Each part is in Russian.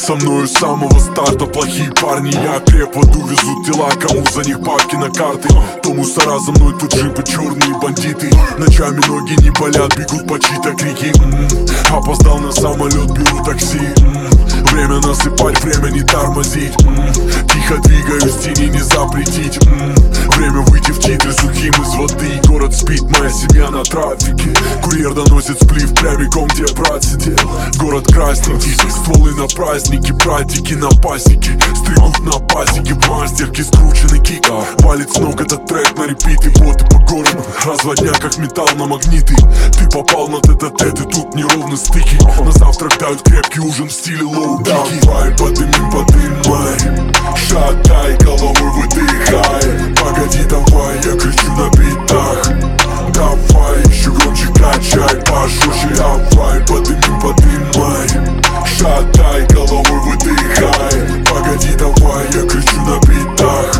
со мною с самого старта. Плохие парни, я креп, в аду везут тела, кому за них бабки на карты. То мусора за мной, тут джипы, черные бандиты. Ночами ноги не болят, бегут по чьи-то крики. Опоздал на самолет, беру такси. Время насыпать, время не тормозить. Тихо двигаюсь, тени не запретить. Время выйти в титры сухим из воды. Город спит, моя семья на трафике. Курьер доносит сплив прямиком, где брат сидел. Город красненький, стволы на праздники. Братики на пасеке, стригут на пасеке. Мастерки скручены кик. Валит с ног этот трек на репит. И боты по городу, разводня как металл на магниты. Ты попал на тет-а-тет, и тут неровно стыки. На завтрак дают крепкий ужин в стиле лоу-кики. Давай подымем, подымай, шатай, головой выдыхай. Погоди, давай, я кричу на битах. Давай, еще громче качай, пожестче. Давай, подымем, подымай, шатай, головой выдыхай. Погоди, давай, я кричу на битах.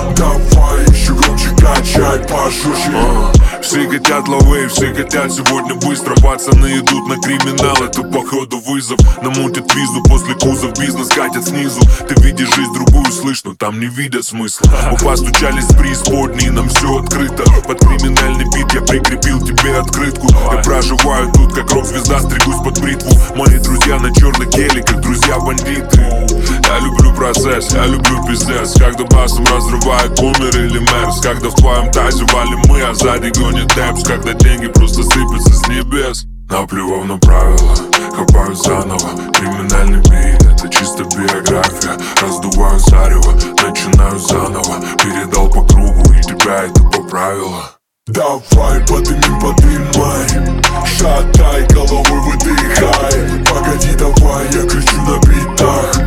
Давай, еще громче качай, пожестче. Все хотят лавей, все хотят сегодня быстро. Пацаны идут на криминал, это походу вызов. Намутят визу, после кузов бизнес катят снизу. Ты видишь жизнь другую, слышно, там не видят смысла. Мы постучались в преисподней, нам все открыто. Под криминальный бит я прикрепил тебе открытку. Я проживаю тут, как рок-звезда, стригусь под бритву. Мои друзья на черных геликах, друзья-бандиты. Я люблю процесс, я люблю пиздец. Когда басом разрывает бумер или мерс. Когда в твоем тазе валим мы, а сзади гонит депс. Когда деньги просто сыпятся с небес. Наплевав на правила, копаю заново. Криминальный бит, это чисто биография. Раздуваю зарево, начинаю заново. Передал по кругу, и тебя это поправило. Давай, подымем, подымай, шатай, головой выдыхай. Погоди, давай, я кричу на битах.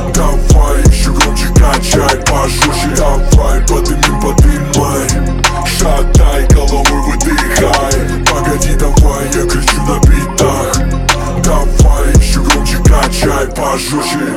Давай, еще громче качай, пожестче. Давай, подымем, подымай, шатай, головой выдыхай. Погоди, давай, я кричу на битах. Давай, еще громче качай, пожестче.